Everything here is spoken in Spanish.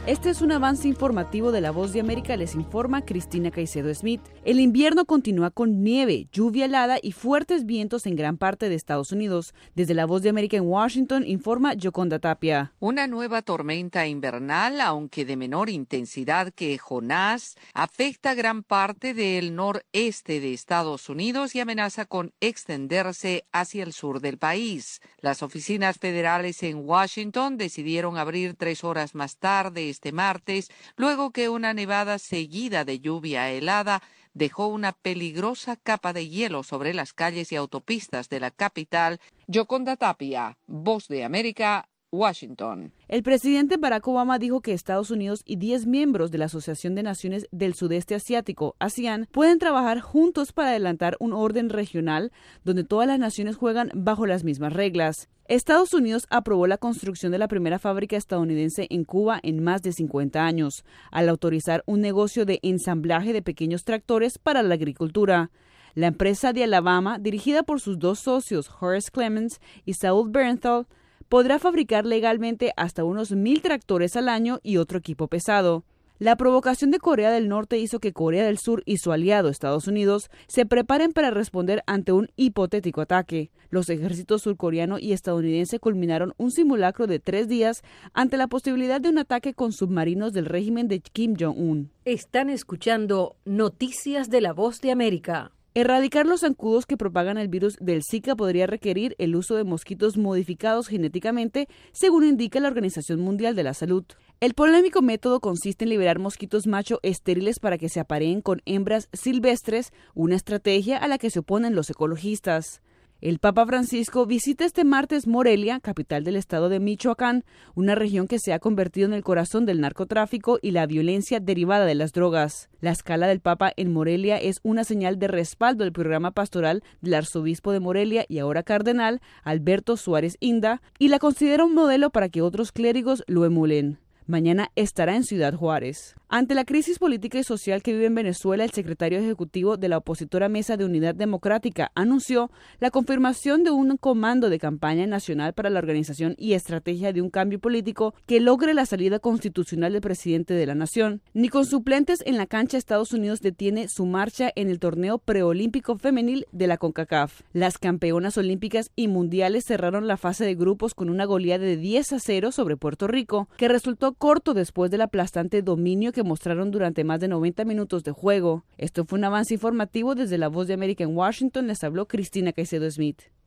Este es un avance informativo de La Voz de América, les informa Cristina Caicedo Smith. El invierno continúa con nieve, lluvia helada y fuertes vientos en gran parte de Estados Unidos. Desde La Voz de América en Washington, informa Yoconda Tapia. Una nueva tormenta invernal, aunque de menor intensidad que Jonás, afecta gran parte del noreste de Estados Unidos y amenaza con extenderse hacia el sur del país. Las oficinas federales en Washington decidieron abrir 3 horas más tarde este martes, luego que una nevada seguida de lluvia helada dejó una peligrosa capa de hielo sobre las calles y autopistas de la capital. Yoconda Tapia, Voz de América, Washington. El presidente Barack Obama dijo que Estados Unidos y 10 miembros de la Asociación de Naciones del Sudeste Asiático, ASEAN, pueden trabajar juntos para adelantar un orden regional donde todas las naciones juegan bajo las mismas reglas. Estados Unidos aprobó la construcción de la primera fábrica estadounidense en Cuba en más de 50 años, al autorizar un negocio de ensamblaje de pequeños tractores para la agricultura. La empresa de Alabama, dirigida por sus 2 socios, Horace Clemens y Saul Bernthal, podrá fabricar legalmente hasta unos 1,000 tractores al año y otro equipo pesado. La provocación de Corea del Norte hizo que Corea del Sur y su aliado Estados Unidos se preparen para responder ante un hipotético ataque. Los ejércitos surcoreano y estadounidense culminaron un simulacro de 3 días ante la posibilidad de un ataque con submarinos del régimen de Kim Jong-un. Están escuchando Noticias de La Voz de América. Erradicar los zancudos que propagan el virus del Zika podría requerir el uso de mosquitos modificados genéticamente, según indica la Organización Mundial de la Salud. El polémico método consiste en liberar mosquitos macho estériles para que se apareen con hembras silvestres, una estrategia a la que se oponen los ecologistas. El Papa Francisco visita este martes Morelia, capital del estado de Michoacán, una región que se ha convertido en el corazón del narcotráfico y la violencia derivada de las drogas. La escala del Papa en Morelia es una señal de respaldo del programa pastoral del arzobispo de Morelia y ahora cardenal, Alberto Suárez Inda, y la considera un modelo para que otros clérigos lo emulen. Mañana estará en Ciudad Juárez. Ante la crisis política y social que vive en Venezuela, el secretario ejecutivo de la opositora Mesa de Unidad Democrática anunció la confirmación de un comando de campaña nacional para la organización y estrategia de un cambio político que logre la salida constitucional del presidente de la nación. Ni con suplentes en la cancha, Estados Unidos detiene su marcha en el torneo preolímpico femenil de la CONCACAF. Las campeonas olímpicas y mundiales cerraron la fase de grupos con una goleada de 10-0 sobre Puerto Rico, que resultó corto después del aplastante dominio que mostraron durante más de 90 minutos de juego. Esto fue un avance informativo desde La Voz de América en Washington. Les habló Cristina Caicedo Smith.